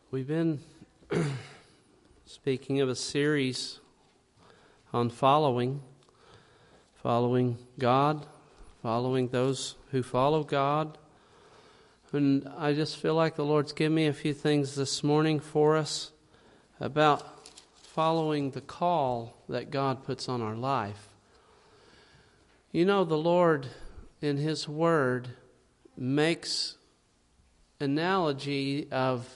We've been speaking of a series on following God, following those who follow God. And I just feel like the Lord's given me a few things this morning for us about following the call that God puts on our life. You know, the Lord in His Word makes analogy of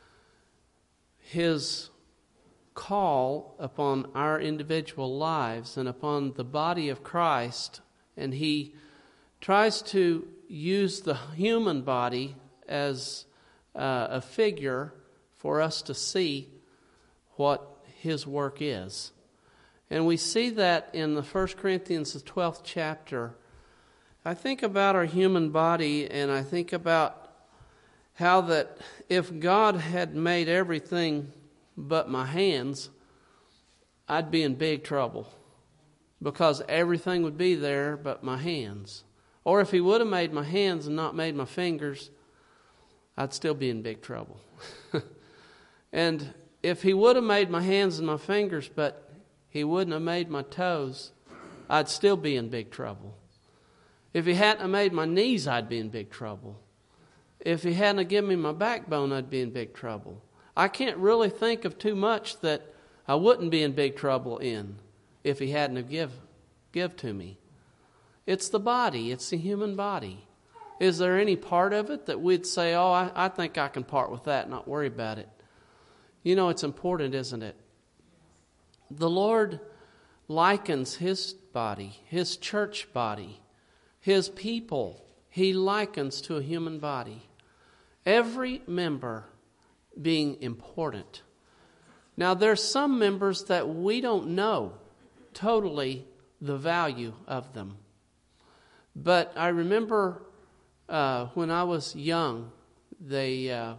His call upon our individual lives and upon the body of Christ, and He tries to use the human body as a figure for us to see what His work is. And we see that in the 1 Corinthians, the 12th chapter. I think about our human body, and I think about how that if God had made everything but my hands, I'd be in big trouble, because everything would be there but my hands. Or if He would have made my hands and not made my fingers, I'd still be in big trouble. And if He would have made my hands and my fingers, but He wouldn't have made my toes, I'd still be in big trouble. If He hadn't have made my knees, I'd be in big trouble. If He hadn't have given me my backbone, I'd be in big trouble. I can't really think of too much that I wouldn't be in big trouble in if He hadn't have give to me. It's the body. It's the human body. Is there any part of it that we'd say, oh, I think I can part with that and not worry about it? You know, it's important, isn't it? The Lord likens His body, His church body, His people, He likens to a human body. Every member being important. Now, there's some members that we don't know totally the value of them. But I remember when I was young, there's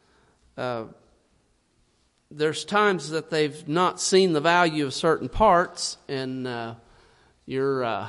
times that they've not seen the value of certain parts, and your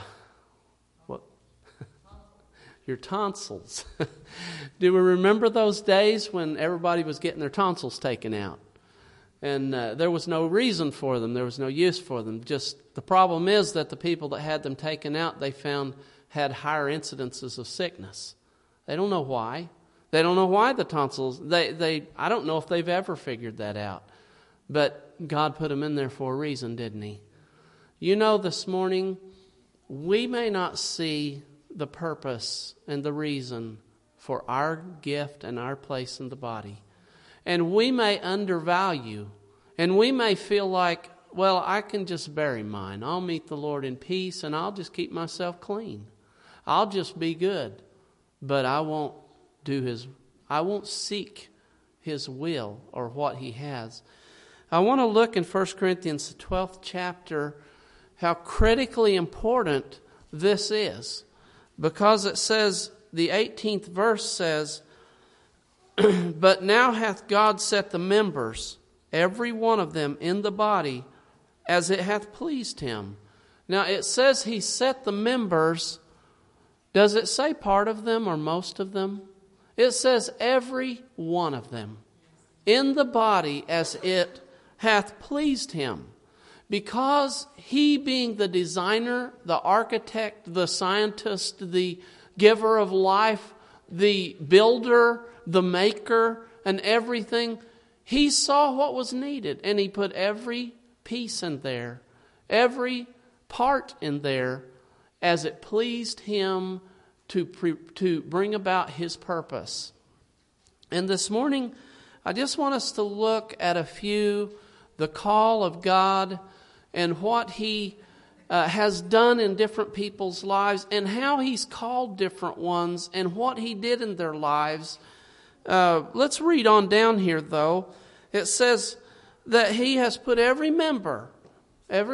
tonsils. Do we remember those days when everybody was getting their tonsils taken out? And there was no reason for them. There was no use for them. Just the problem is that the people that had them taken out, they found had higher incidences of sickness. They don't know why. They don't know why the tonsils. I don't know if they've ever figured that out. But God put them in there for a reason, didn't He? You know, this morning, we may not see the purpose and the reason for our gift and our place in the body. And we may undervalue, and we may feel like, well, I can just bury mine. I'll meet the Lord in peace, and I'll just keep myself clean. I'll just be good. But I won't seek His will or what He has. I want to look in 1 Corinthians, the 12th chapter, how critically important this is. Because it says, the 18th verse says, but now hath God set the members, every one of them, in the body, as it hath pleased Him. Now it says He set the members. Does it say part of them or most of them? It says every one of them in the body as it hath pleased Him. Because He, being the designer, the architect, the scientist, the giver of life, the builder, the maker, and everything, He saw what was needed, and He put every piece in there, every part in there, as it pleased Him to bring about His purpose. And this morning, I just want us to look at the call of God, and what He has done in different people's lives, and how He's called different ones, and what He did in their lives. Let's read on down here, though. It says that He has put every member, every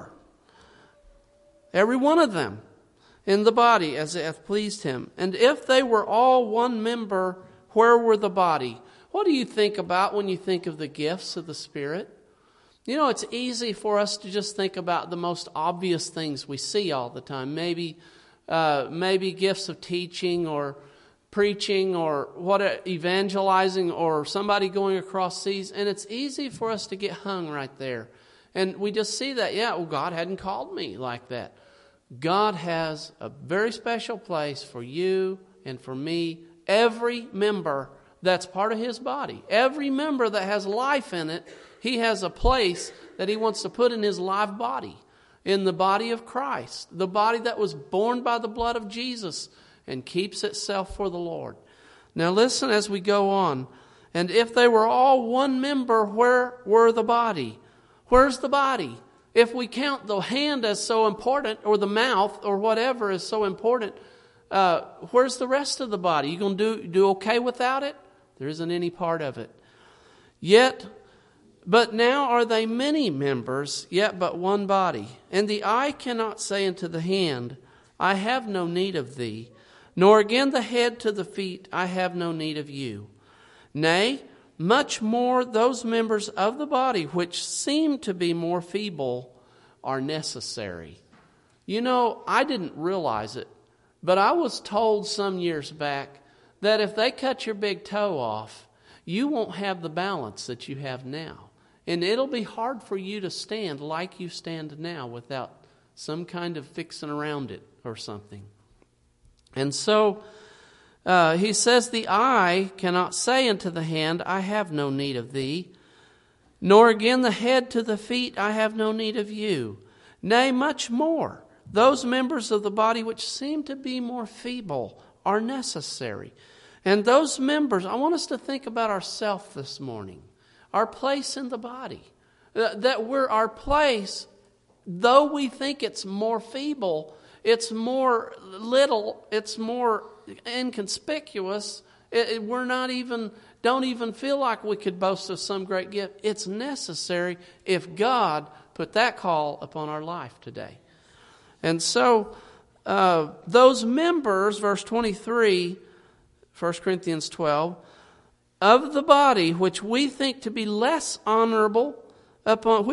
one of them, in the body as it hath pleased Him. And if they were all one member, where were the body? What do you think about when you think of the gifts of the Spirit? You know, it's easy for us to just think about the most obvious things we see all the time. Maybe gifts of teaching, or preaching or evangelizing or somebody going across seas, and it's easy for us to get hung right there. And we just see that, God hadn't called me like that. God has a very special place for you and for me. Every member that's part of His body, every member that has life in it, He has a place that He wants to put in His live body, in the body of Christ, the body that was born by the blood of Jesus and keeps itself for the Lord. Now listen as we go on. And if they were all one member, where were the body? Where's the body? If we count the hand as so important, or the mouth, or whatever is so important, where's the rest of the body? You going to do okay without it? There isn't any part of it. But now are they many members, yet but one body. And the eye cannot say unto the hand, I have no need of thee, nor again the head to the feet, I have no need of you. Nay, much more those members of the body which seem to be more feeble are necessary. You know, I didn't realize it, but I was told some years back that if they cut your big toe off, you won't have the balance that you have now. And it'll be hard for you to stand like you stand now without some kind of fixing around it or something. And so he says, the eye cannot say unto the hand, I have no need of thee, nor again the head to the feet, I have no need of you. Nay, much more, those members of the body which seem to be more feeble are necessary. And those members, I want us to think about ourselves this morning, our place in the body. That we're our place, though we think it's more feeble, it's more little, it's more inconspicuous. We're not even, don't even feel like we could boast of some great gift. It's necessary if God put that call upon our life today. And so those members, verse 23, 1 Corinthians 12, of the body which we think to be less honorable, upon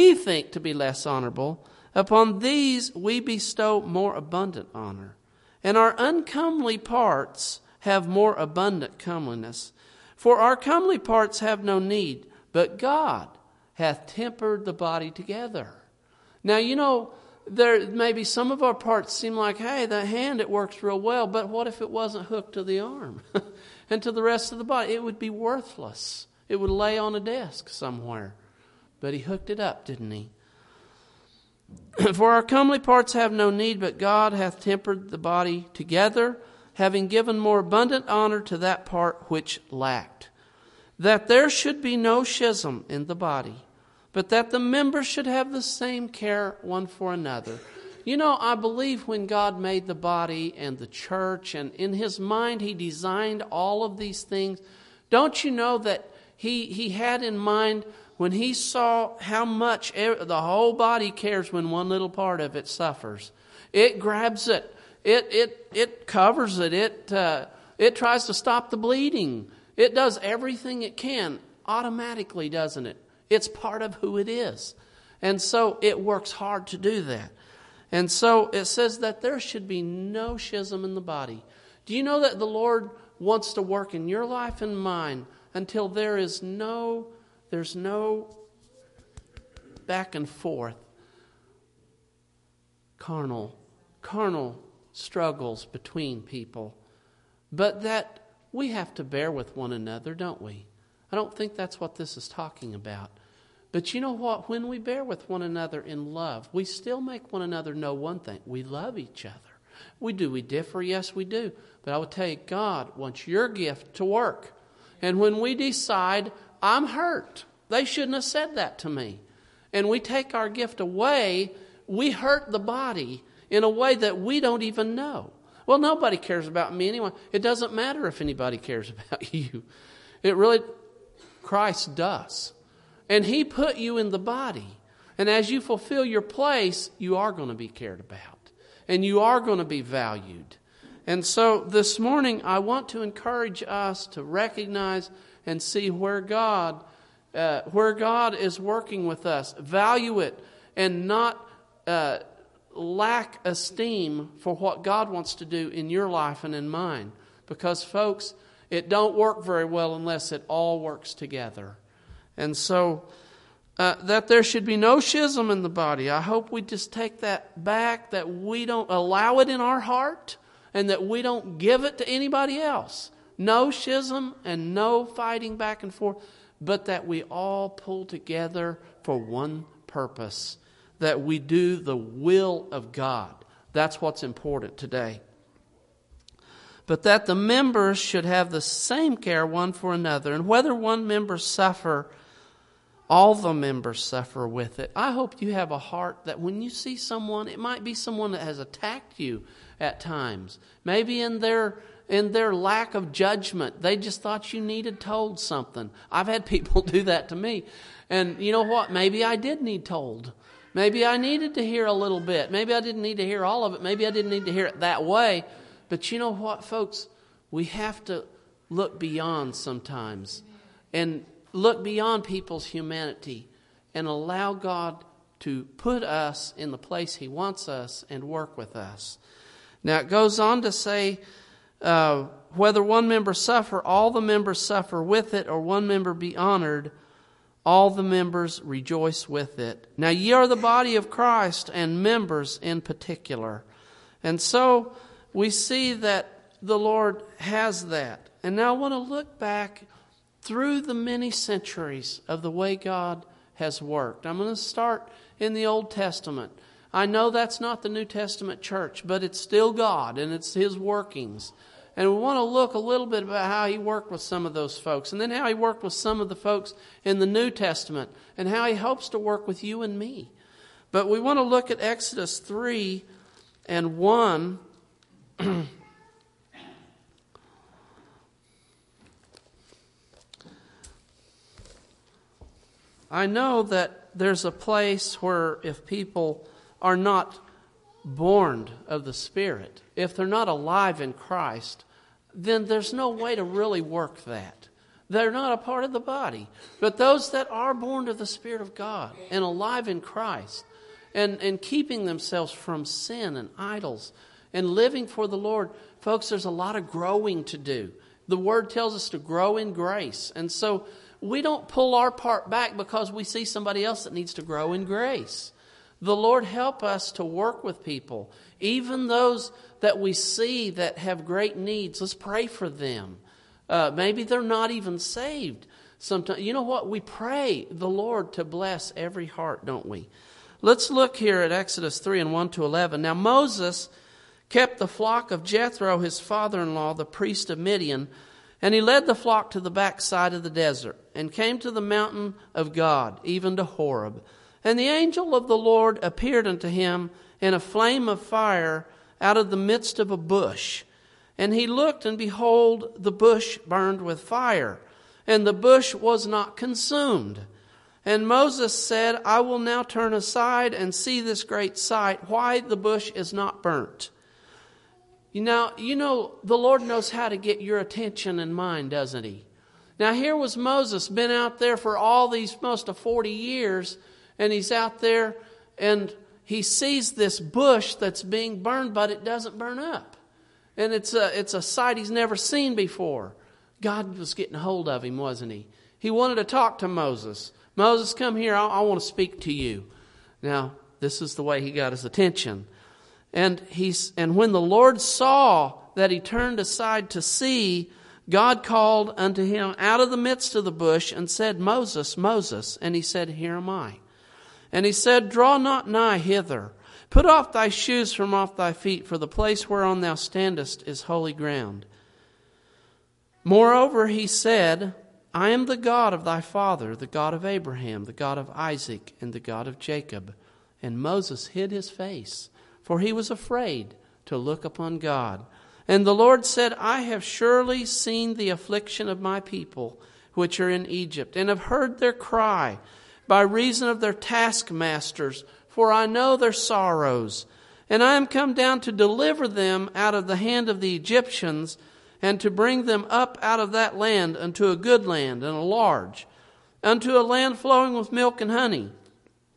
these we bestow more abundant honor. And our uncomely parts have more abundant comeliness. For our comely parts have no need, but God hath tempered the body together. Now, you know, there maybe some of our parts seem like, hey, the hand, it works real well, but what if it wasn't hooked to the arm and to the rest of the body? It would be worthless. It would lay on a desk somewhere. But He hooked it up, didn't He? For our comely parts have no need, but God hath tempered the body together, having given more abundant honor to that part which lacked, that there should be no schism in the body, but that the members should have the same care one for another. You know, I believe when God made the body and the church, and in His mind He designed all of these things, don't you know that He had in mind, when He saw how much the whole body cares when one little part of it suffers, it grabs it, it covers it, it tries to stop the bleeding. It does everything it can automatically, doesn't it? It's part of who it is. And so it works hard to do that. And so it says that there should be no schism in the body. Do you know that the Lord wants to work in your life and mine until there's no back and forth carnal struggles between people, but that we have to bear with one another, don't we? I don't think that's what this is talking about. But you know what? When we bear with one another in love, we still make one another know one thing. We love each other. We differ? Yes, we do. But I will tell you, God wants your gift to work. And when we decide, I'm hurt, they shouldn't have said that to me, and we take our gift away, we hurt the body in a way that we don't even know. Well, nobody cares about me anyway. It doesn't matter if anybody cares about you. Christ does. And He put you in the body. And as you fulfill your place, you are going to be cared about. And you are going to be valued. And so this morning, I want to encourage us to recognize and see where God is working with us. Value it and not lack esteem for what God wants to do in your life and in mine. because, folks, it don't work very well unless it all works together. And so, that there should be no schism in the body. I hope we just take that back, that we don't allow it in our heart, and that we don't give it to anybody else. No schism and no fighting back and forth, but that we all pull together for one purpose, that we do the will of God. That's what's important today. But that the members should have the same care one for another, and whether one member suffer, all the members suffer with it. I hope you have a heart that when you see someone, it might be someone that has attacked you at times, maybe in their lack of judgment, they just thought you needed told something. I've had people do that to me. And you know what? Maybe I did need told. Maybe I needed to hear a little bit. Maybe I didn't need to hear all of it. Maybe I didn't need to hear it that way. But you know what, folks? We have to look beyond sometimes and look beyond people's humanity and allow God to put us in the place He wants us and work with us. Now it goes on to say, whether one member suffer, all the members suffer with it, or one member be honored, all the members rejoice with it. Now ye are the body of Christ, and members in particular. And so we see that the Lord has that. And now I want to look back through the many centuries of the way God has worked. I'm going to start in the Old Testament. I know that's not the New Testament church, but it's still God and it's His workings. And we want to look a little bit about how He worked with some of those folks, and then how He worked with some of the folks in the New Testament, and how He hopes to work with you and me. But we want to look at Exodus 3 and 1. I know that there's a place where if people are not born of the Spirit, if they're not alive in Christ, then there's no way to really work that. They're not a part of the body. But those that are born of the Spirit of God and alive in Christ and keeping themselves from sin and idols and living for the Lord, folks, there's a lot of growing to do. The Word tells us to grow in grace. And so we don't pull our part back because we see somebody else that needs to grow in grace. The Lord help us to work with people, even those that we see that have great needs. Let's pray for them. Maybe they're not even saved. Sometimes, you know what? We pray the Lord to bless every heart, don't we? Let's look here at Exodus 3 and 1 to 11. Now Moses kept the flock of Jethro, his father-in-law, the priest of Midian, and he led the flock to the backside of the desert and came to the mountain of God, even to Horeb. And the angel of the Lord appeared unto him in a flame of fire out of the midst of a bush. And he looked, and behold, the bush burned with fire, and the bush was not consumed. And Moses said, I will now turn aside and see this great sight, why the bush is not burnt. You know, the Lord knows how to get your attention and mine, doesn't He? Now here was Moses, been out there for all these most of 40 years, and he's out there and he sees this bush that's being burned, but it doesn't burn up. And it's a sight he's never seen before. God was getting a hold of him, wasn't He? He wanted to talk to Moses. Moses, come here. I want to speak to you. Now, this is the way He got his attention. And when the Lord saw that he turned aside to see, God called unto him out of the midst of the bush and said, Moses, Moses. And he said, Here am I. And he said, Draw not nigh hither. Put off thy shoes from off thy feet, for the place whereon thou standest is holy ground. Moreover, he said, I am the God of thy father, the God of Abraham, the God of Isaac, and the God of Jacob. And Moses hid his face, for he was afraid to look upon God. And the Lord said, I have surely seen the affliction of my people, which are in Egypt, and have heard their cry by reason of their taskmasters, for I know their sorrows. And I am come down to deliver them out of the hand of the Egyptians, and to bring them up out of that land unto a good land and a large, unto a land flowing with milk and honey,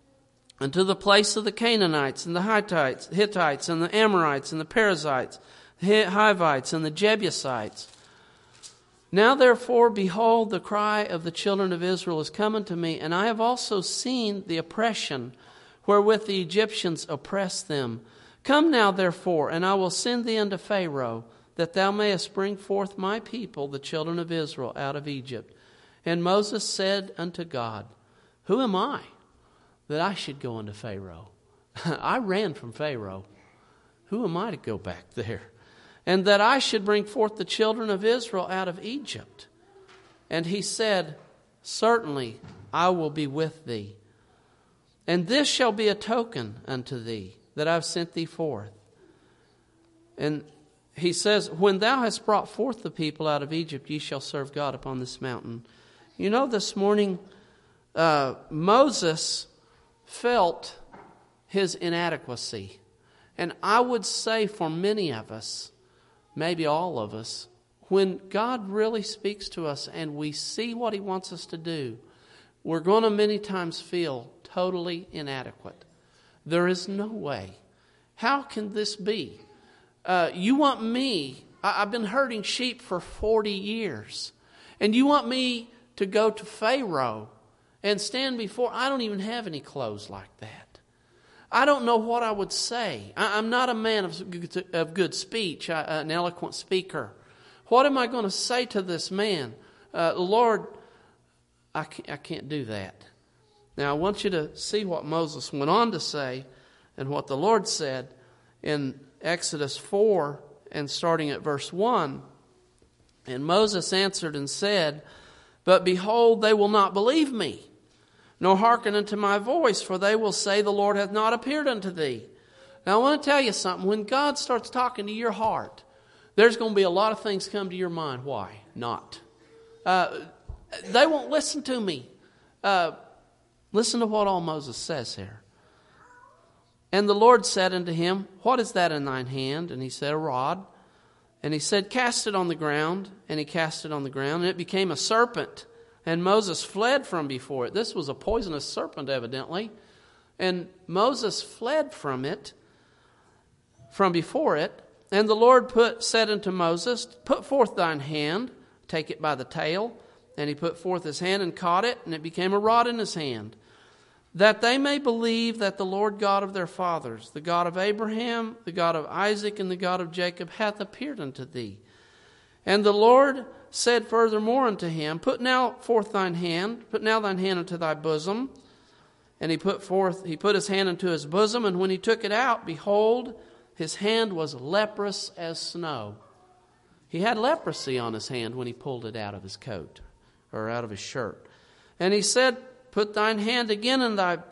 unto the place of the Canaanites and the Hittites and the Amorites and the Perizzites, Hivites, and the Jebusites. Now therefore, behold, the cry of the children of Israel is come unto me, and I have also seen the oppression wherewith the Egyptians oppress them. Come now therefore, and I will send thee unto Pharaoh, that thou mayest bring forth my people, the children of Israel, out of Egypt. And Moses said unto God, Who am I, that I should go unto Pharaoh? I ran from Pharaoh. Who am I to go back there? And that I should bring forth the children of Israel out of Egypt. And he said, Certainly I will be with thee. And this shall be a token unto thee, that I have sent thee forth. And he says, When thou hast brought forth the people out of Egypt, ye shall serve God upon this mountain. You know, this morning, Moses felt his inadequacy. And I would say for many of us, maybe all of us, when God really speaks to us and we see what he wants us to do, we're going to many times feel totally inadequate. There is no way. How can this be? You want me, I've been herding sheep for 40 years, and you want me to go to Pharaoh and stand before, I don't even have any clothes like that. I don't know what I would say. I'm not a man of good speech, an eloquent speaker. What am I going to say to this man? Lord, I can't do that. Now I want you to see what Moses went on to say and what the Lord said in Exodus 4 and starting at verse 1. And Moses answered and said, But behold, they will not believe me, nor hearken unto my voice, for they will say, The Lord hath not appeared unto thee. Now I want to tell you something. When God starts talking to your heart, there's going to be a lot of things come to your mind. Why not? They won't listen to me. Listen to what all Moses says here. And the Lord said unto him, What is that in thine hand? And he said, A rod. And he said, Cast it on the ground. And he cast it on the ground, and it became a serpent. And Moses fled from before it. This was a poisonous serpent, evidently. And Moses fled from it, from before it. And the Lord said unto Moses, Put forth thine hand, take it by the tail. And he put forth his hand and caught it, and it became a rod in his hand, that they may believe that the Lord God of their fathers, the God of Abraham, the God of Isaac, and the God of Jacob, hath appeared unto thee. And the Lord said furthermore unto him, Put now thine hand into thy bosom. And he put his hand into his bosom, and when he took it out, behold, his hand was leprous as snow. He had leprosy on his hand when he pulled it out of his coat, or out of his shirt. And he said, Put thine hand again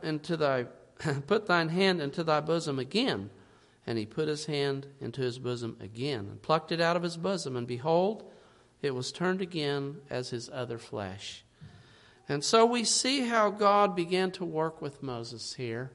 put thine hand into thy bosom again. And he put his hand into his bosom again, and plucked it out of his bosom, and behold, it was turned again as his other flesh. And so we see how God began to work with Moses here,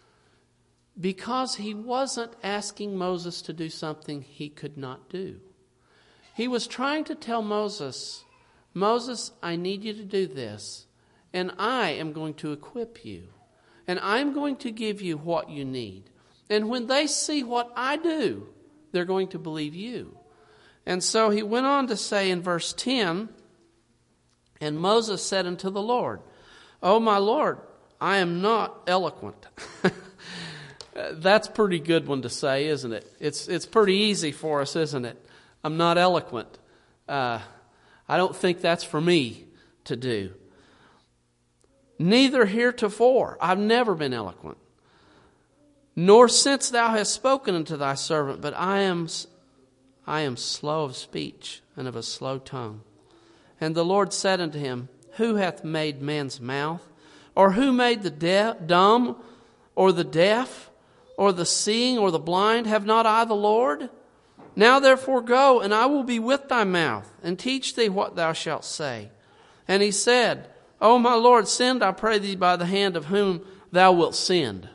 because he wasn't asking Moses to do something he could not do. He was trying to tell Moses, I need you to do this, and I am going to equip you, and I'm going to give you what you need. And when they see what I do, they're going to believe you. And so he went on to say in verse 10, And Moses said unto the Lord, O my Lord, I am not eloquent. That's a pretty good one to say, isn't it? It's pretty easy for us, isn't it? I'm not eloquent. I don't think that's for me to do. Neither heretofore, I've never been eloquent, nor since thou hast spoken unto thy servant, but I am slow of speech and of a slow tongue. And the Lord said unto him, Who hath made man's mouth? Or who made the dumb, or the deaf, or the seeing, or the blind? Have not I the Lord? Now therefore go, and I will be with thy mouth, and teach thee what thou shalt say. And he said, O my Lord, send, I pray thee, by the hand of whom thou wilt send.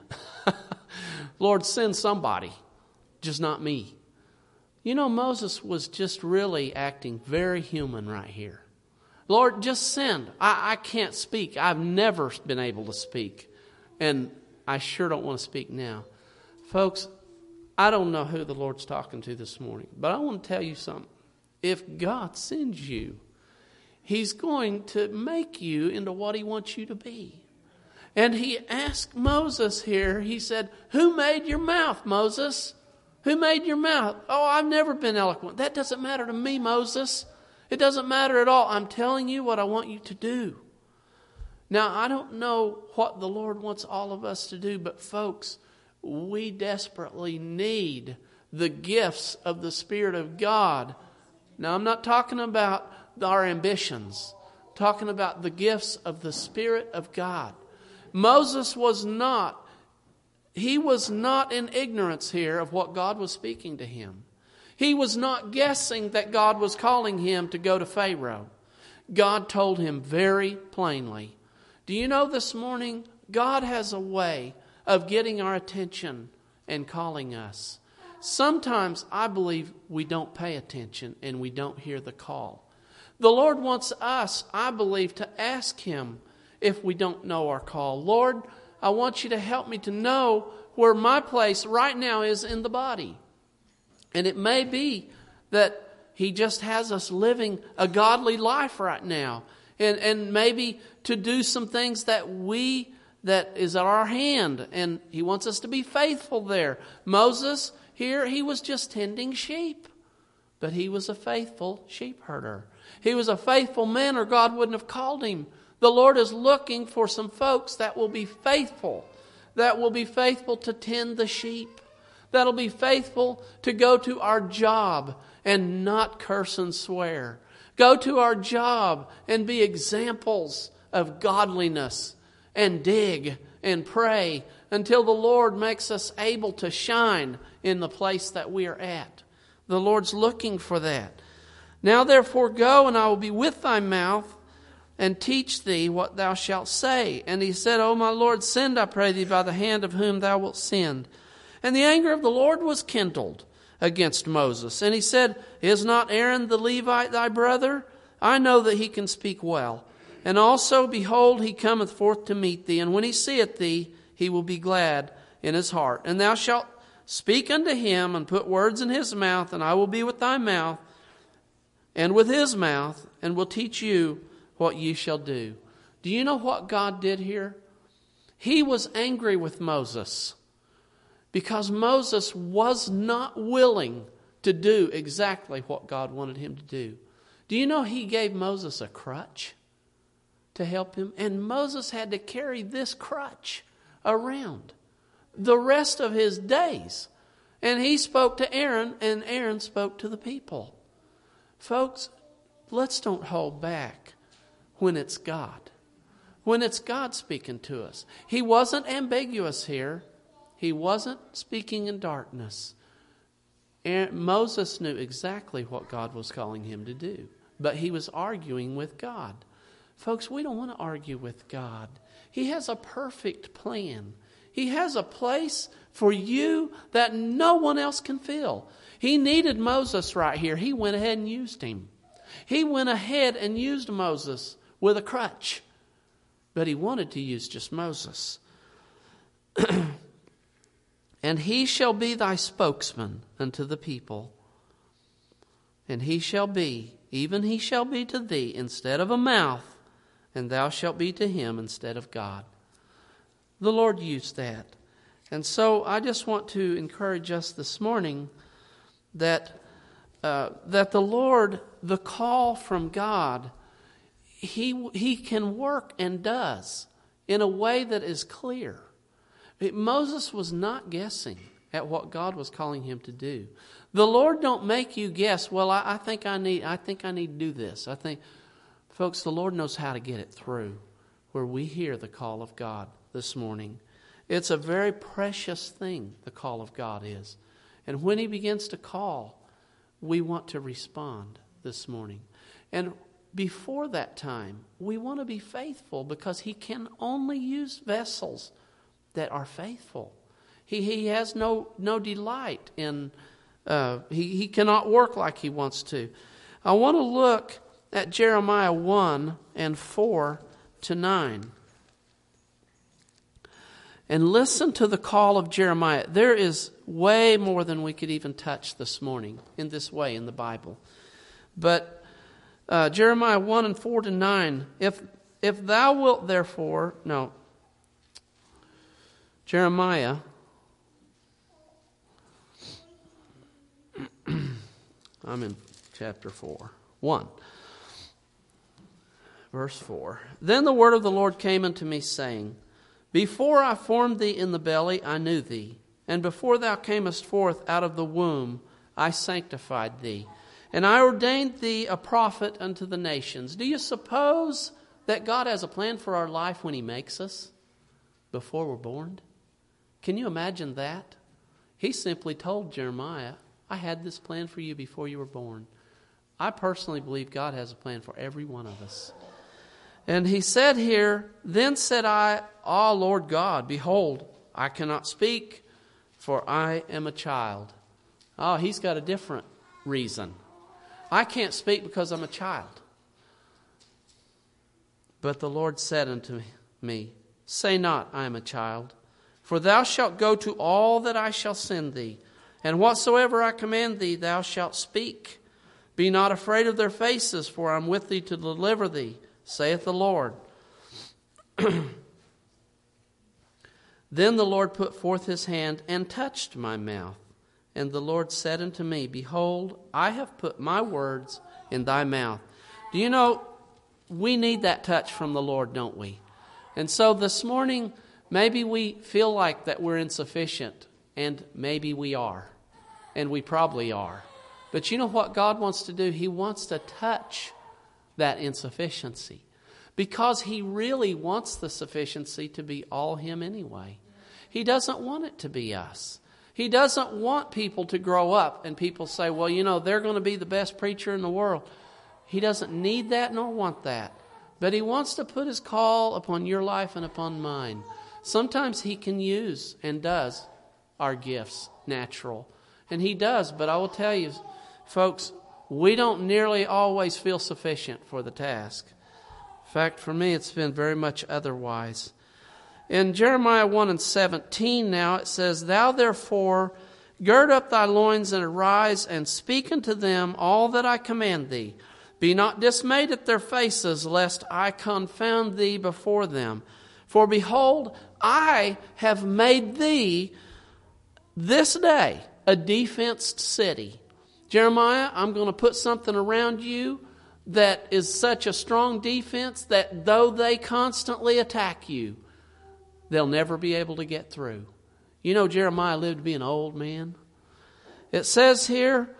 Lord, send somebody, just not me. You know, Moses was just really acting very human right here. Lord, just send. I can't speak. I've never been able to speak. And I sure don't want to speak now. Folks, I don't know who the Lord's talking to this morning, but I want to tell you something. If God sends you, He's going to make you into what He wants you to be. And He asked Moses here, He said, who made your mouth, Moses? Who made your mouth? Oh, I've never been eloquent. That doesn't matter to me, Moses. It doesn't matter at all. I'm telling you what I want you to do. Now, I don't know what the Lord wants all of us to do, but folks, we desperately need the gifts of the Spirit of God. Now, I'm not talking about our ambitions. I'm talking about the gifts of the Spirit of God. Moses was not in ignorance here of what God was speaking to him. He was not guessing that God was calling him to go to Pharaoh. God told him very plainly. Do you know this morning, God has a way of getting our attention and calling us. Sometimes I believe we don't pay attention and we don't hear the call. The Lord wants us, I believe, to ask Him if we don't know our call. Lord, I want you to help me to know where my place right now is in the body. And it may be that He just has us living a godly life right now. And maybe to do some things that is at our hand. And He wants us to be faithful there. Moses, here, he was just tending sheep. But he was a faithful sheep herder. He was a faithful man, or God wouldn't have called him. The Lord is looking for some folks that will be faithful. That will be faithful to tend the sheep. That'll be faithful to go to our job and not curse and swear. Go to our job and be examples of godliness and dig and pray until the Lord makes us able to shine in the place that we are at. The Lord's looking for that. Now therefore go, and I will be with thy mouth and teach thee what thou shalt say. And he said, O my Lord, send, I pray thee, by the hand of whom thou wilt send. And the anger of the Lord was kindled against Moses. And he said, Is not Aaron the Levite thy brother? I know that he can speak well. And also, behold, he cometh forth to meet thee. And when he seeth thee, he will be glad in his heart. And thou shalt speak unto him, and put words in his mouth, and I will be with thy mouth, and with his mouth, and will teach you what ye shall do. Do you know what God did here? He was angry with Moses because Moses was not willing to do exactly what God wanted him to do. Do you know He gave Moses a crutch to help him? And Moses had to carry this crutch around the rest of his days. And he spoke to Aaron, and Aaron spoke to the people. Folks, let's don't hold back when it's God. When it's God speaking to us. He wasn't ambiguous here. He wasn't speaking in darkness. Moses knew exactly what God was calling him to do. But he was arguing with God. Folks, we don't want to argue with God. He has a perfect plan. He has a place for you that no one else can fill. He needed Moses right here. He went ahead and used him. He went ahead and used Moses with a crutch. But he wanted to use just Moses. And he shall be thy spokesman unto the people. And he shall be, even he shall be to thee instead of a mouth, and thou shalt be to him instead of God. The Lord used that. And so I just want to encourage us this morning that the Lord, the call from God, He can work and does in a way that is clear. Moses was not guessing at what God was calling him to do. The Lord don't make you guess, well, I think I need to do this. Folks, the Lord knows how to get it through where we hear the call of God this morning. It's a very precious thing, the call of God is. And when He begins to call, we want to respond this morning. And before that time, we want to be faithful because He can only use vessels that are faithful. He has no delight in, he cannot work like He wants to. I want to look at Jeremiah 1 and 4 to 9. And listen to the call of Jeremiah. There is way more than we could even touch this morning in this way in the Bible. But Jeremiah 1:4-9, if thou wilt therefore, no, Jeremiah, I'm in chapter 1, verse 4. Then the word of the Lord came unto me, saying, Before I formed thee in the belly, I knew thee. And before thou camest forth out of the womb, I sanctified thee. And I ordained thee a prophet unto the nations. Do you suppose that God has a plan for our life when He makes us before we're born? Can you imagine that? He simply told Jeremiah, I had this plan for you before you were born. I personally believe God has a plan for every one of us. And he said here, Then said I, Ah, Lord God, behold, I cannot speak, for I am a child. Oh, he's got a different reason. I can't speak because I'm a child. But the Lord said unto me, Say not, I am a child, for thou shalt go to all that I shall send thee, and whatsoever I command thee, thou shalt speak. Be not afraid of their faces, for I am with thee to deliver thee, saith the Lord. Then the Lord put forth his hand and touched my mouth. And the Lord said unto me, Behold, I have put my words in thy mouth. Do you know, we need that touch from the Lord, don't we? And so this morning, maybe we feel like that we're insufficient. And maybe we are. And we probably are. But you know what God wants to do? He wants to touch that insufficiency. Because He really wants the sufficiency to be all Him anyway. He doesn't want it to be us. He doesn't want people to grow up and people say, well, you know, they're going to be the best preacher in the world. He doesn't need that nor want that. But He wants to put His call upon your life and upon mine. Sometimes He can use and does our gifts natural. And He does, but I will tell you, folks, we don't nearly always feel sufficient for the task. In fact, for me, it's been very much otherwise. In Jeremiah 1:17 now, it says, Thou therefore gird up thy loins and arise and speak unto them all that I command thee. Be not dismayed at their faces, lest I confound thee before them. For behold, I have made thee this day a defenced city. Jeremiah, I'm going to put something around you that is such a strong defense that though they constantly attack you, they'll never be able to get through. You know, Jeremiah lived to be an old man. It says here,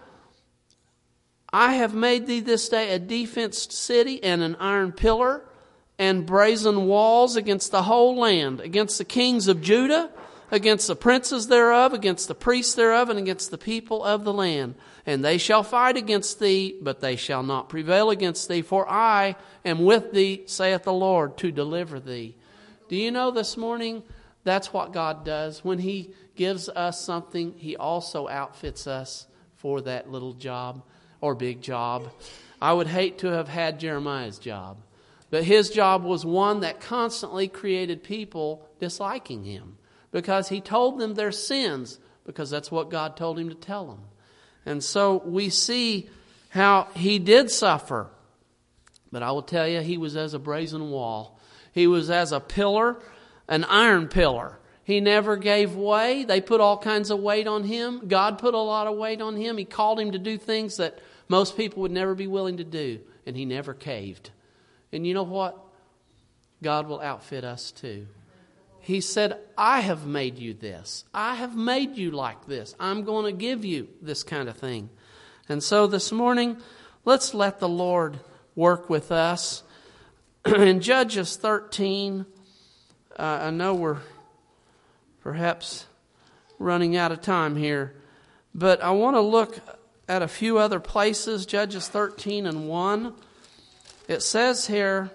I have made thee this day a defenced city and an iron pillar and brazen walls against the whole land, against the kings of Judah, against the princes thereof, against the priests thereof, and against the people of the land. And they shall fight against thee, but they shall not prevail against thee, for I am with thee, saith the Lord, to deliver thee. Do you know this morning, that's what God does. When He gives us something, He also outfits us for that little job or big job. I would hate to have had Jeremiah's job. But his job was one that constantly created people disliking him. Because he told them their sins, because that's what God told him to tell them. And so we see how he did suffer. But I will tell you, he was as a brazen wall. He was as a pillar, an iron pillar. He never gave way. They put all kinds of weight on him. God put a lot of weight on him. He called him to do things that most people would never be willing to do. And he never caved. And you know what? God will outfit us too. He said, I have made you this. I have made you like this. I'm going to give you this kind of thing. And so this morning, let's let the Lord work with us. In Judges 13, I know we're perhaps running out of time here, but I want to look at a few other places. Judges 13:1. It says here,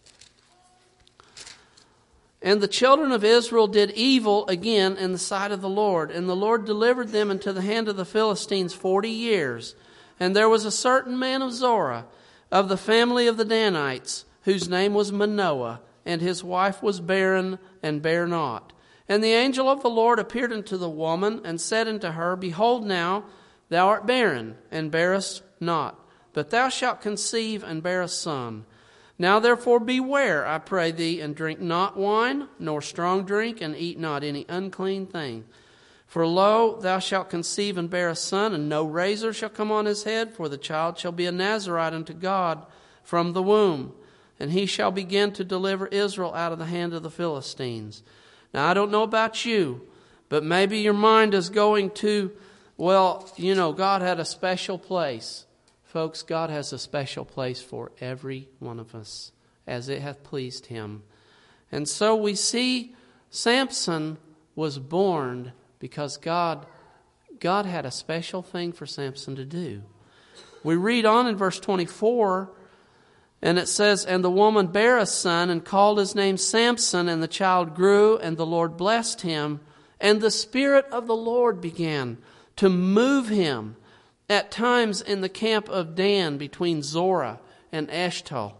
And the children of Israel did evil again in the sight of the Lord, and the Lord delivered them into the hand of the Philistines 40 years. And there was a certain man of Zorah, of the family of the Danites, whose name was Manoah, and his wife was barren and bare not. And the angel of the Lord appeared unto the woman, and said unto her, Behold now, thou art barren, and bearest not, but thou shalt conceive, and bear a son. Now therefore beware, I pray thee, and drink not wine, nor strong drink, and eat not any unclean thing. For lo, thou shalt conceive, and bear a son, and no razor shall come on his head, for the child shall be a Nazarite unto God from the womb. And he shall begin to deliver Israel out of the hand of the Philistines. Now, I don't know about you, but maybe your mind is going to, well, God had a special place. Folks, God has a special place for every one of us, as it hath pleased him. And so we see Samson was born because God had a special thing for Samson to do. We read on in verse 24, and it says, And the woman bare a son, and called his name Samson, and the child grew, and the Lord blessed him. And the Spirit of the Lord began to move him at times in the camp of Dan between Zorah and Eshtaol.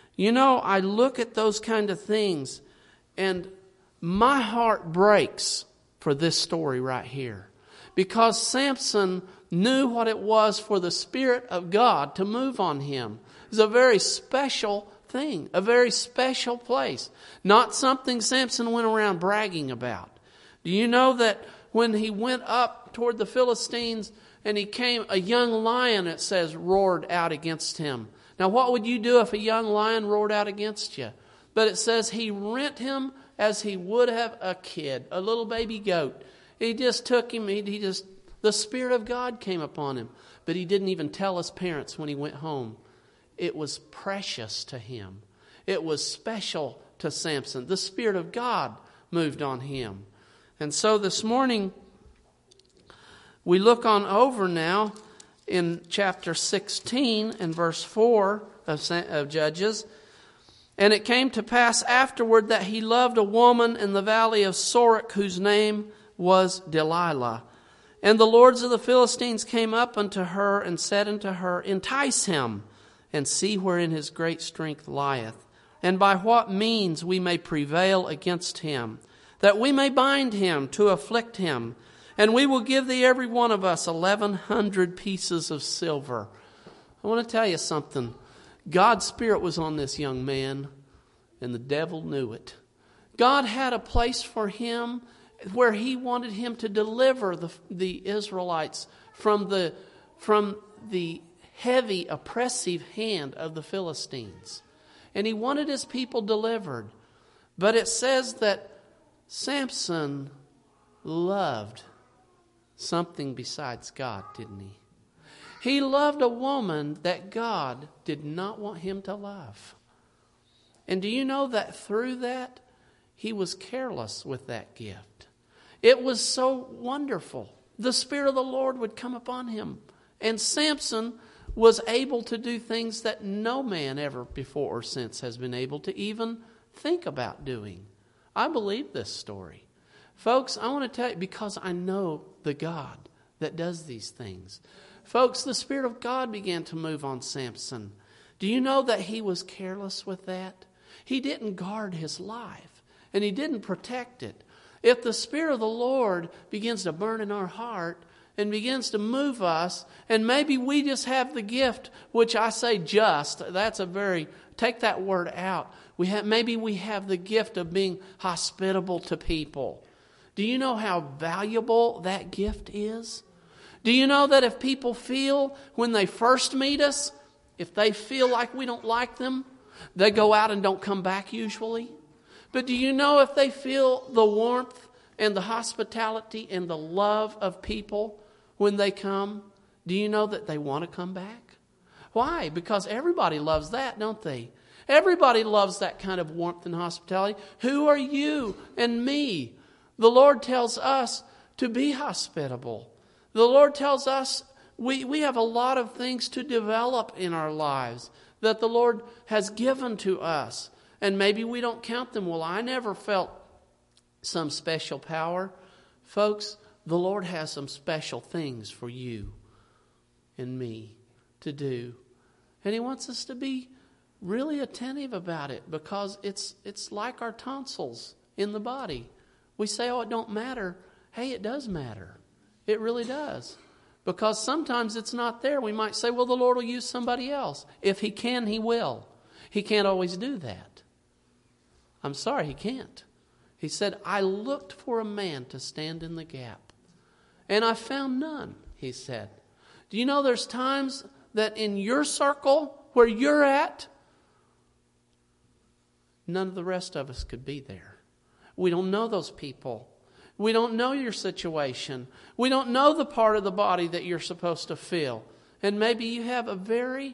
I look at those kind of things, and my heart breaks for this story right here. Because Samson knew what it was for the Spirit of God to move on him. It's a very special thing, a very special place. Not something Samson went around bragging about. Do you know that when he went up toward the Philistines and he came, a young lion, it says, roared out against him. Now what would you do if a young lion roared out against you? But it says he rent him as he would have a kid, a little baby goat. He just took him, the Spirit of God came upon him. But he didn't even tell his parents when he went home. It was precious to him. It was special to Samson. The Spirit of God moved on him. And so this morning, we look on over now in chapter 16 and verse 4 of Judges. And it came to pass afterward that he loved a woman in the valley of Sorek, whose name was Delilah. And the lords of the Philistines came up unto her and said unto her, Entice him, and see wherein his great strength lieth, and by what means we may prevail against him, that we may bind him to afflict him, and we will give thee every one of us 1,100 pieces of silver. I want to tell you something. God's Spirit was on this young man, and the devil knew it. God had a place for him where he wanted him to deliver the Israelites from the heavy, oppressive hand of the Philistines. And he wanted his people delivered. But it says that Samson loved something besides God, didn't he? He loved a woman that God did not want him to love. And do you know that through that, he was careless with that gift? It was so wonderful. The Spirit of the Lord would come upon him. And Samson was able to do things that no man ever before or since has been able to even think about doing. I believe this story. Folks, I want to tell you, because I know the God that does these things. Folks, the Spirit of God began to move on Samson. Do you know that he was careless with that? He didn't guard his life, and he didn't protect it. If the Spirit of the Lord begins to burn in our heart and begins to move us, and maybe we just have the gift, which I say take that word out. Maybe we have the gift of being hospitable to people. Do you know how valuable that gift is? Do you know that if people feel when they first meet us, if they feel like we don't like them, they go out and don't come back usually? But do you know if they feel the warmth and the hospitality and the love of people when they come, do you know that they want to come back? Why? Because everybody loves that, don't they? Everybody loves that kind of warmth and hospitality. Who are you and me? The Lord tells us to be hospitable. The Lord tells us we have a lot of things to develop in our lives that the Lord has given to us. And maybe we don't count them. Well, I never felt some special power. Folks, the Lord has some special things for you and me to do. And He wants us to be really attentive about it, because it's like our tonsils in the body. We say, oh, it don't matter. Hey, it does matter. It really does. Because sometimes it's not there. We might say, well, the Lord will use somebody else. If He can, He will. He can't always do that. I'm sorry, He can't. He said, I looked for a man to stand in the gap, and I found none, He said. Do you know there's times that in your circle, where you're at, none of the rest of us could be there. We don't know those people. We don't know your situation. We don't know the part of the body that you're supposed to feel. And maybe you have a very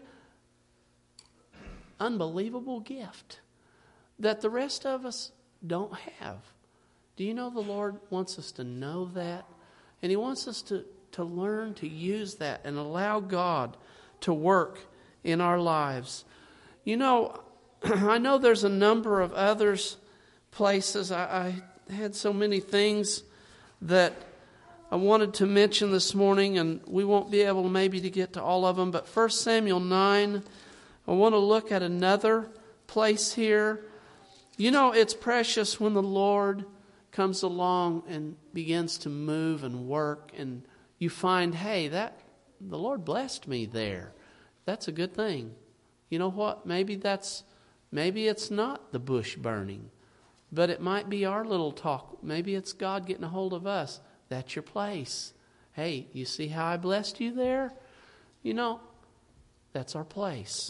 unbelievable gift that the rest of us don't have. Do you know the Lord wants us to know that? And He wants us to learn to use that and allow God to work in our lives. You know, I know there's a number of others places. I had so many things that I wanted to mention this morning, and we won't be able maybe to get to all of them. But 1 Samuel 9, I want to look at another place here. You know, it's precious when the Lord comes along and begins to move and work, and you find, hey, that the Lord blessed me there. That's a good thing. You know what? Maybe it's not the bush burning, but it might be our little talk. Maybe it's God getting a hold of us. That's your place. Hey, you see how I blessed you there? You know, that's our place.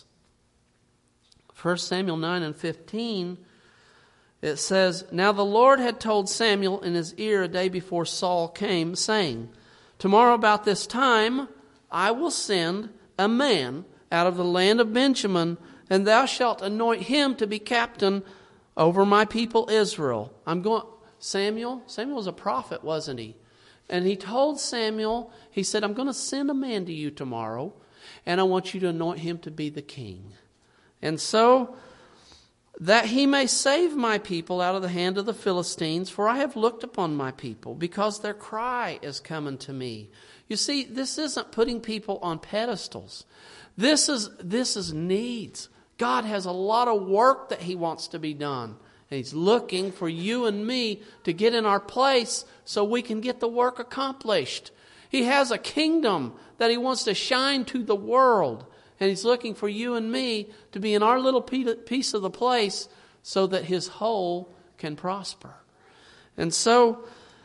1 Samuel 9 and 15, it says, Now the Lord had told Samuel in his ear a day before Saul came, saying, Tomorrow about this time I will send a man out of the land of Benjamin, and thou shalt anoint him to be captain over my people Israel. Samuel was a prophet, wasn't he? And he told Samuel, he said, I'm going to send a man to you tomorrow, and I want you to anoint him to be the king. And so, that he may save my people out of the hand of the Philistines, for I have looked upon my people, because their cry is coming to me. You see, this isn't putting people on pedestals. This is needs. God has a lot of work that He wants to be done. And He's looking for you and me to get in our place so we can get the work accomplished. He has a kingdom that He wants to shine to the world. And He's looking for you and me to be in our little piece of the place so that His whole can prosper. And so,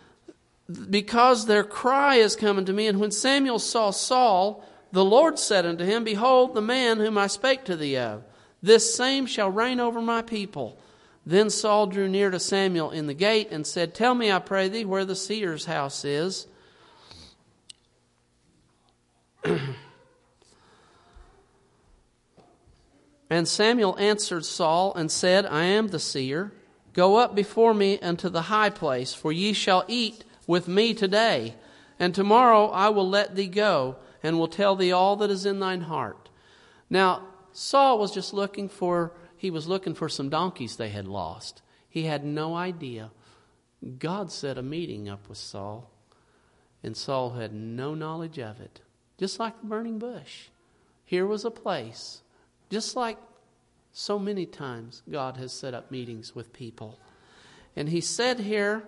because their cry is coming to me, and when Samuel saw Saul, the Lord said unto him, Behold, the man whom I spake to thee of, this same shall reign over my people. Then Saul drew near to Samuel in the gate and said, Tell me, I pray thee, where the seer's house is. And Samuel answered Saul and said, I am the seer. Go up before me unto the high place, for ye shall eat with me today. And tomorrow I will let thee go, and will tell thee all that is in thine heart. Now, Saul was just looking for some donkeys they had lost. He had no idea. God set a meeting up with Saul, and Saul had no knowledge of it. Just like the burning bush. Here was a place, just like so many times God has set up meetings with people. And He said here,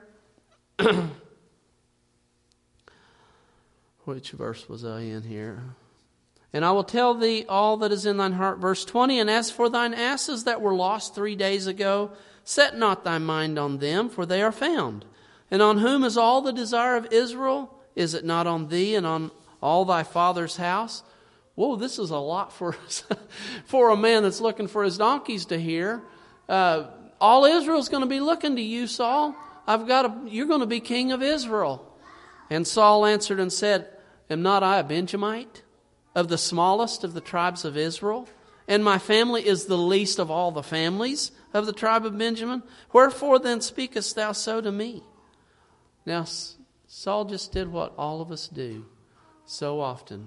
which verse was I in here? And I will tell thee all that is in thine heart. Verse 20, And as for thine asses that were lost 3 days ago, set not thy mind on them, for they are found. And on whom is all the desire of Israel? Is it not on thee and on all thy father's house? Whoa, this is a lot for a man that's looking for his donkeys to hear. All Israel's going to be looking to you, Saul. You're going to be king of Israel. And Saul answered and said, Am not I a Benjamite, of the smallest of the tribes of Israel? And my family is the least of all the families of the tribe of Benjamin? Wherefore then speakest thou so to me? Now, Saul just did what all of us do so often.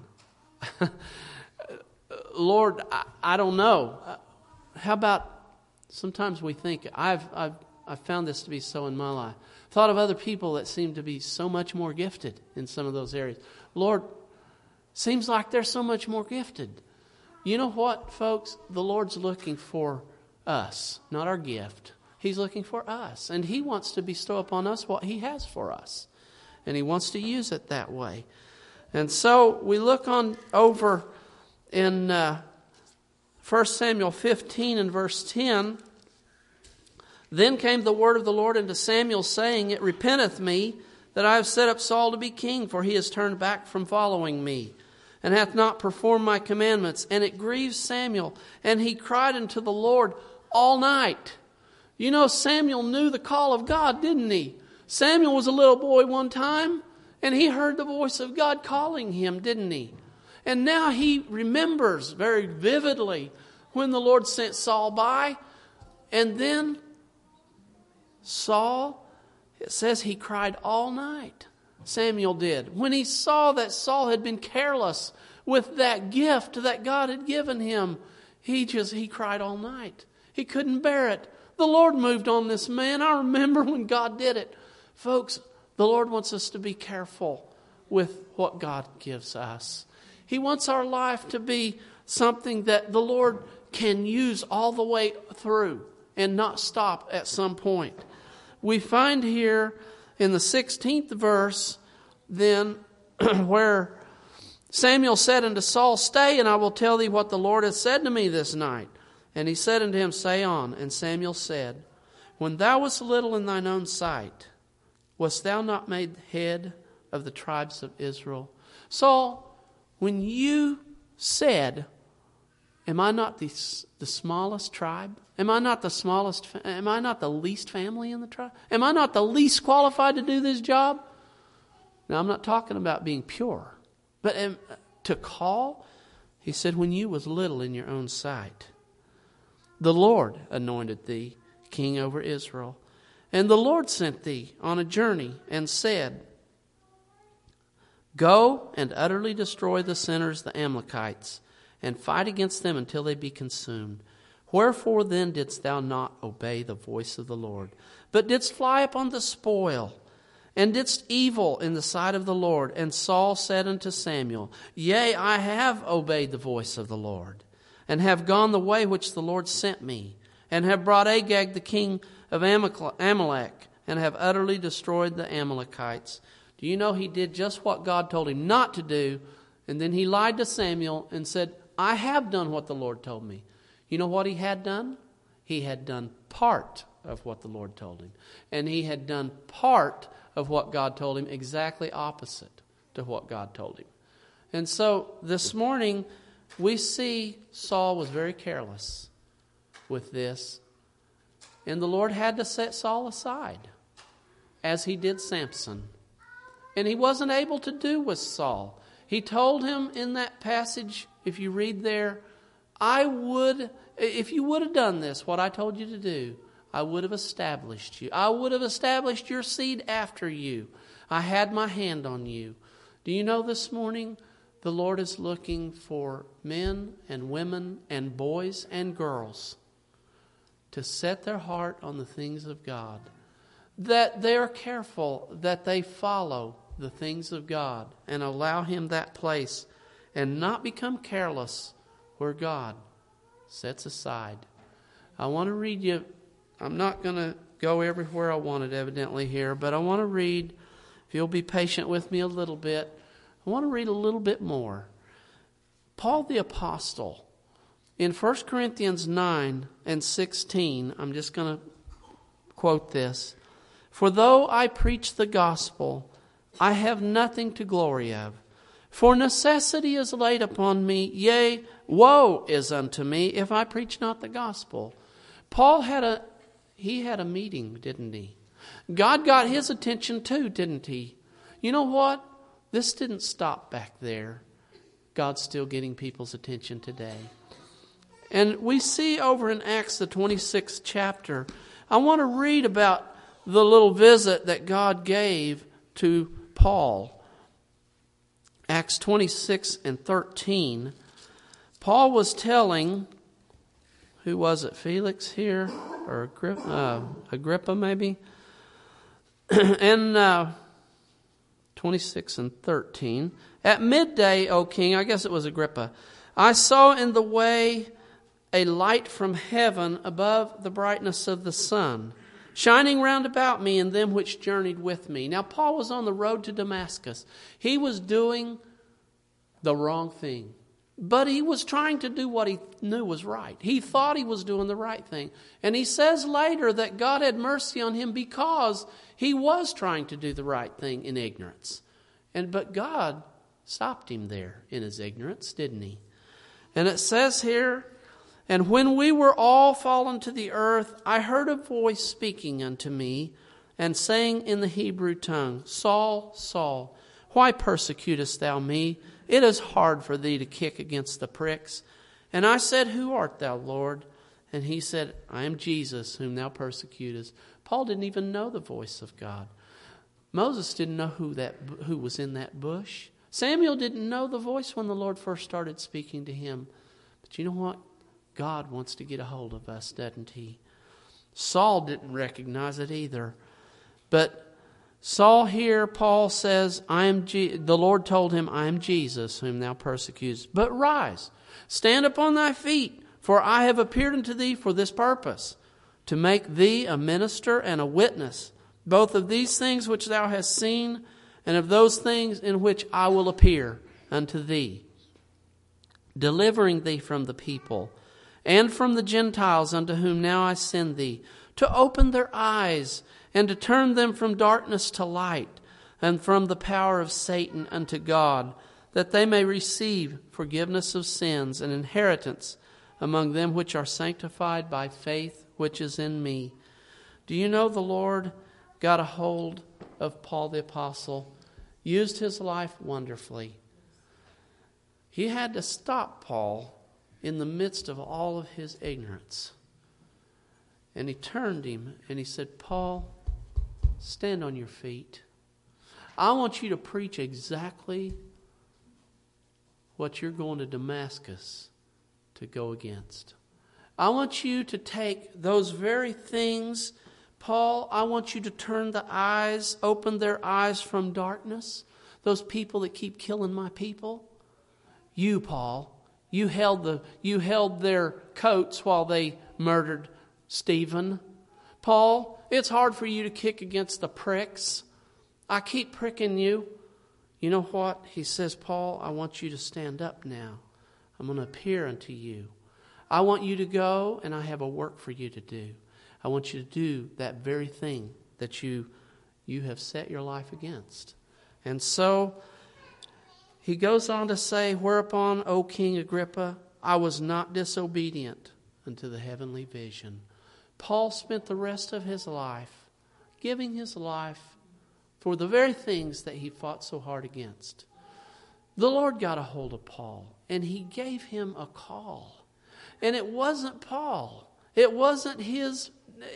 Lord, I don't know. How about sometimes we think, I've found this to be so in my life. Thought of other people that seem to be so much more gifted in some of those areas. Lord, seems like they're so much more gifted. You know what, folks? The Lord's looking for us, not our gift. He's looking for us. And He wants to bestow upon us what He has for us. And He wants to use it that way. And so we look on over in 1 Samuel 15 and verse 10. Then came the word of the Lord unto Samuel, saying, It repenteth me that I have set up Saul to be king, for he has turned back from following me, and hath not performed my commandments. And it grieved Samuel, and he cried unto the Lord all night. You know, Samuel knew the call of God, didn't he? Samuel was a little boy one time, and he heard the voice of God calling him, didn't he? And now he remembers very vividly when the Lord sent Saul by. And then Saul, it says he cried all night. Samuel did. When he saw that Saul had been careless with that gift that God had given him, he cried all night. He couldn't bear it. The Lord moved on this man. I remember when God did it. Folks, the Lord wants us to be careful with what God gives us. He wants our life to be something that the Lord can use all the way through and not stop at some point. We find here in the 16th verse then where Samuel said unto Saul, Stay, and I will tell thee what the Lord hath said to me this night. And he said unto him, Say on. And Samuel said, When thou wast little in thine own sight, wast thou not made head of the tribes of Israel? Saul, when you said, Am I not the smallest tribe? Am I not the smallest? Am I not the least family in the tribe? Am I not the least qualified to do this job? Now, I'm not talking about being pure. But to call, he said, when you was little in your own sight, the Lord anointed thee king over Israel. And the Lord sent thee on a journey and said, Go and utterly destroy the sinners, the Amalekites, and fight against them until they be consumed. Wherefore then didst thou not obey the voice of the Lord, but didst fly upon the spoil, and didst evil in the sight of the Lord? And Saul said unto Samuel, Yea, I have obeyed the voice of the Lord, and have gone the way which the Lord sent me, and have brought Agag the king of Amalek, and have utterly destroyed the Amalekites. Do you know he did just what God told him not to do? And then he lied to Samuel and said, I have done what the Lord told me. You know what he had done? He had done part of what the Lord told him. And he had done part of what God told him, exactly opposite to what God told him. And so this morning we see Saul was very careless with this. And the Lord had to set Saul aside, as he did Samson. And he wasn't able to do with Saul. He told him in that passage, if you read there, if you would have done this, what I told you to do, I would have established you. I would have established your seed after you. I had my hand on you. Do you know this morning, the Lord is looking for men and women and boys and girls to set their heart on the things of God. That they are careful, that they follow the things of God and allow Him that place and not become careless where God sets aside. I want to read you, I'm not going to go everywhere I wanted evidently here, but I want to read, if you'll be patient with me a little bit, I want to read a little bit more. Paul the Apostle, in 1 Corinthians 9 and 16, I'm just going to quote this. For though I preach the gospel, I have nothing to glory of. For necessity is laid upon me, yea, woe is unto me if I preach not the gospel. Paul had a meeting, didn't he? God got his attention too, didn't he? You know what? This didn't stop back there. God's still getting people's attention today. And we see over in Acts, the 26th chapter, I want to read about the little visit that God gave to Paul. Acts 26 and 13. Paul was telling, who was it, Felix here? Or Agrippa maybe? And 26 and 13. At midday, O king, I guess it was Agrippa, I saw in the way a light from heaven above the brightness of the sun, shining round about me and them which journeyed with me. Now, Paul was on the road to Damascus. He was doing the wrong thing, but he was trying to do what he knew was right. He thought he was doing the right thing. And he says later that God had mercy on him because he was trying to do the right thing in ignorance. But God stopped him there in his ignorance, didn't he? And it says here, and when we were all fallen to the earth, I heard a voice speaking unto me and saying in the Hebrew tongue, Saul, Saul, why persecutest thou me? It is hard for thee to kick against the pricks. And I said, Who art thou, Lord? And he said, I am Jesus, whom thou persecutest. Paul didn't even know the voice of God. Moses didn't know who was in that bush. Samuel didn't know the voice when the Lord first started speaking to him. But you know what? God wants to get a hold of us, doesn't he? Saul didn't recognize it either. But Saul here, Paul says, the Lord told him, I am Jesus, whom thou persecutest. But rise, stand upon thy feet, for I have appeared unto thee for this purpose, to make thee a minister and a witness, both of these things which thou hast seen, and of those things in which I will appear unto thee, delivering thee from the people, and from the Gentiles unto whom now I send thee, to open their eyes, and to turn them from darkness to light, and from the power of Satan unto God, that they may receive forgiveness of sins and inheritance among them which are sanctified by faith which is in me. Do you know the Lord got a hold of Paul the Apostle, used his life wonderfully. He had to stop Paul in the midst of all of his ignorance. And he turned him and he said, Paul, stand on your feet. I want you to preach exactly what you're going to Damascus to go against. I want you to take those very things, Paul, I want you to turn the eyes, open their eyes from darkness. Those people that keep killing my people. You, Paul, you held their coats while they murdered Stephen. Paul, it's hard for you to kick against the pricks. I keep pricking you. You know what? He says, Paul, I want you to stand up now. I'm going to appear unto you. I want you to go, and I have a work for you to do. I want you to do that very thing that you have set your life against. And so he goes on to say, whereupon, O King Agrippa, I was not disobedient unto the heavenly vision. Paul spent the rest of his life giving his life for the very things that he fought so hard against. The Lord got a hold of Paul, and he gave him a call. And it wasn't Paul. It wasn't his.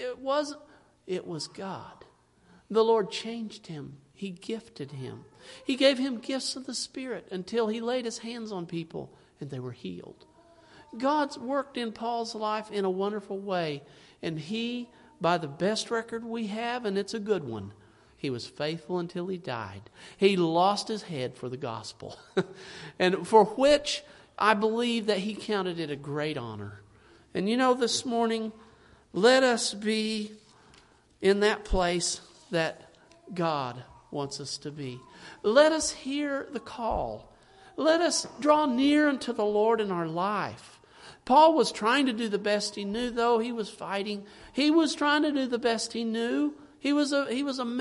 It was God. The Lord changed him. He gifted him. He gave him gifts of the Spirit until he laid his hands on people and they were healed. God's worked in Paul's life in a wonderful way. And he, by the best record we have, and it's a good one, he was faithful until he died. He lost his head for the gospel. And for which I believe that he counted it a great honor. And you know, this morning, let us be in that place that God wants us to be. Let us hear the call. Let us draw near unto the Lord in our life. Paul was trying to do the best he knew, though he was fighting. He was trying to do the best he knew. He was a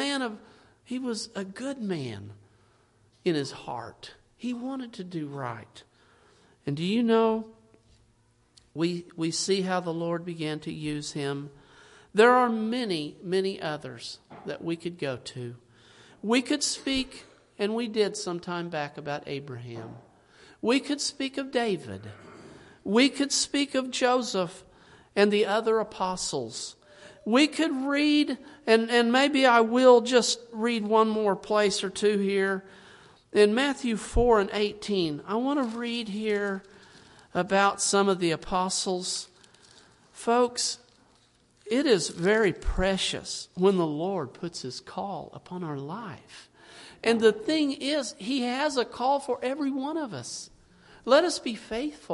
good man in his heart. He wanted to do right. And do you know, we see how the Lord began to use him. There are many, many others that we could go to. We could speak, and we did some time back, about Abraham. We could speak of David. We could speak of Joseph and the other apostles. We could read, and maybe I will just read one more place or two here. In Matthew 4:18, I want to read here about some of the apostles. Folks, it is very precious when the Lord puts his call upon our life. And the thing is, he has a call for every one of us. Let us be faithful.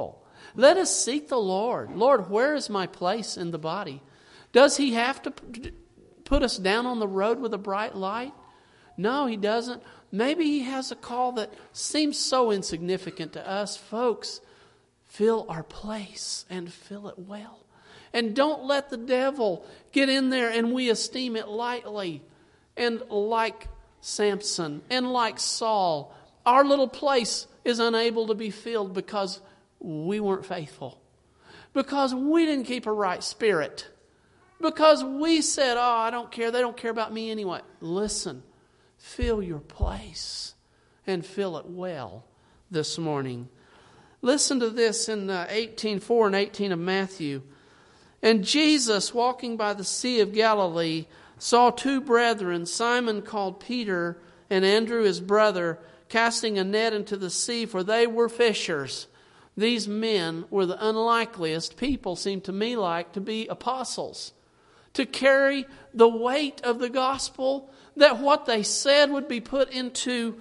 Let us seek the Lord. Lord, where is my place in the body? Does He have to put us down on the road with a bright light? No, He doesn't. Maybe He has a call that seems so insignificant to us. Folks, fill our place and fill it well. And don't let the devil get in there and we esteem it lightly. And like Samson and like Saul, our little place is unable to be filled because we weren't faithful. Because we didn't keep a right spirit. Because we said, oh, I don't care. They don't care about me anyway. Listen, fill your place and fill it well this morning. Listen to this in 18:4 and 18 of Matthew. And Jesus, walking by the Sea of Galilee, saw two brethren, Simon called Peter and Andrew his brother, casting a net into the sea, for they were fishers. These men were the unlikeliest people, seemed to me like, to be apostles. To carry the weight of the gospel, that what they said would be put into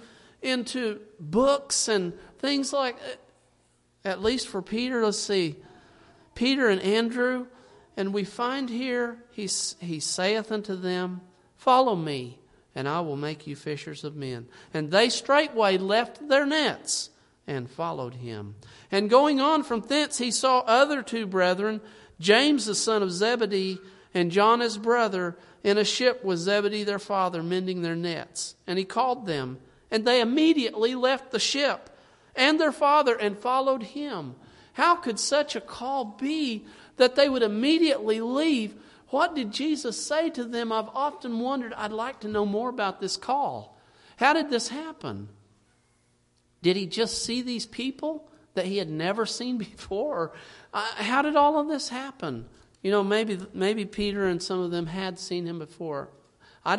books and things like that. At least for Peter, let's see. Peter and Andrew, and we find here, he saith unto them, follow me, and I will make you fishers of men. And they straightway left their nets and followed him. And going on from thence, he saw other two brethren, James the son of Zebedee, and John his brother, in a ship with Zebedee their father, mending their nets. And he called them, and they immediately left the ship and their father and followed him. How could such a call be that they would immediately leave? What did Jesus say to them? I've often wondered. I'd like to know more about this call. How did this happen? Did he just see these people that he had never seen before? How did all of this happen? You know, maybe Peter and some of them had seen him before. I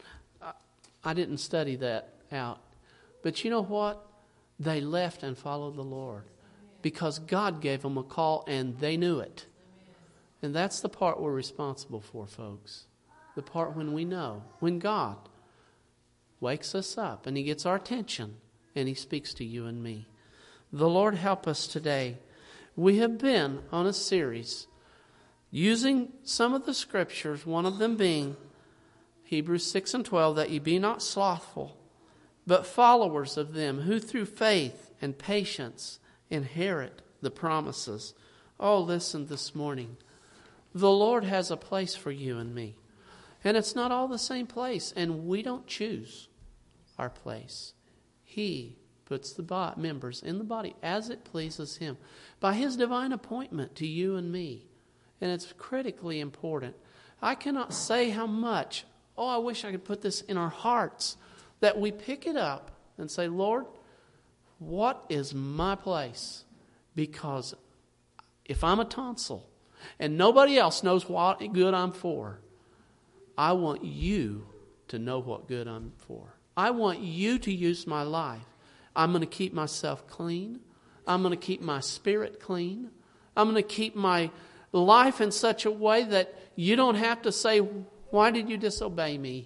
didn't study that out. But you know what? They left and followed the Lord because God gave them a call and they knew it. And that's the part we're responsible for, folks. The part when we know, when God wakes us up and He gets our attention and He speaks to you and me. The Lord help us today. We have been on a series using some of the scriptures, one of them being Hebrews 6 and 12, that ye be not slothful, but followers of them who through faith and patience inherit the promises. Oh, listen this morning. The Lord has a place for you and me. And it's not all the same place. And we don't choose our place. He puts the members in the body as it pleases Him by His divine appointment to you and me. And it's critically important. I cannot say how much, I wish I could put this in our hearts, that we pick it up and say, Lord, what is my place? Because if I'm a tonsil and nobody else knows what good I'm for, I want you to know what good I'm for. I want you to use my life. I'm going to keep myself clean. I'm going to keep my spirit clean. I'm going to keep my life in such a way that you don't have to say, why did you disobey me?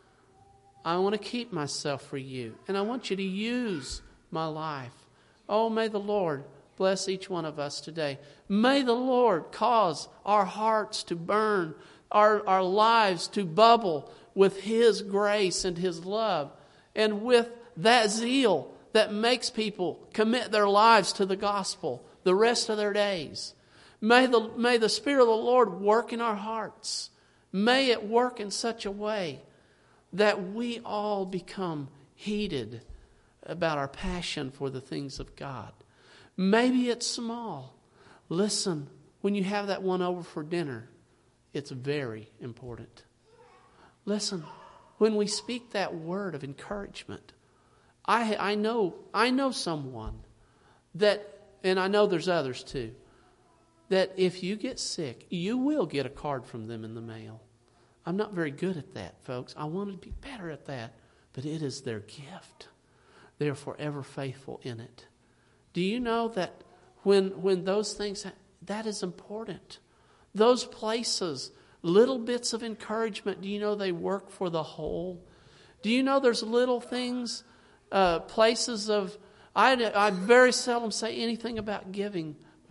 I want to keep myself for you. And I want you to use my life. Oh, may the Lord bless each one of us today. May the Lord cause our hearts to burn, our lives to bubble with His grace and His love, and with that zeal that makes people commit their lives to the gospel the rest of their days. May the Spirit of the Lord work in our hearts. May it work in such a way that we all become heated about our passion for the things of God. Maybe it's small. Listen, when you have that one over for dinner, it's very important. Listen, when we speak that word of encouragement, I know someone that, and I know there's others too, that if you get sick, you will get a card from them in the mail. I'm not very good at that, folks. I want to be better at that. But it is their gift. They are forever faithful in it. Do you know that when those things, that is important. Those places, little bits of encouragement, do you know they work for the whole? Do you know there's little things, places of, I very seldom say anything about giving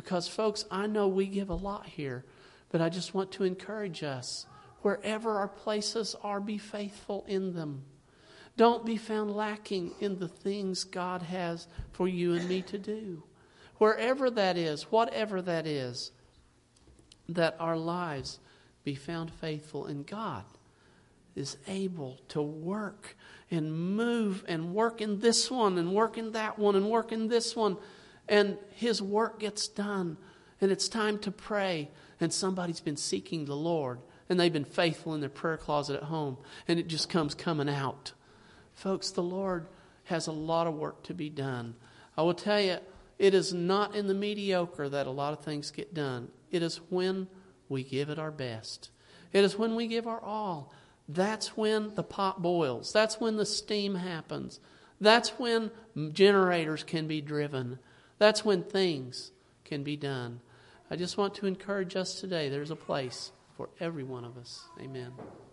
Because, folks, I know we give a lot here, but I just want to encourage us. Wherever our places are, be faithful in them. Don't be found lacking in the things God has for you and me to do. Wherever that is, whatever that is, that our lives be found faithful, and God is able to work and move and work in this one and work in that one and work in this one, and His work gets done, and it's time to pray, and somebody's been seeking the Lord, and they've been faithful in their prayer closet at home, and it just comes coming out. Folks, the Lord has a lot of work to be done. I will tell you, it is not in the mediocre that a lot of things get done. It is when we give it our best. It is when we give our all. That's when the pot boils. That's when the steam happens. That's when generators can be driven. That's when things can be done. I just want to encourage us today. There's a place for every one of us. Amen.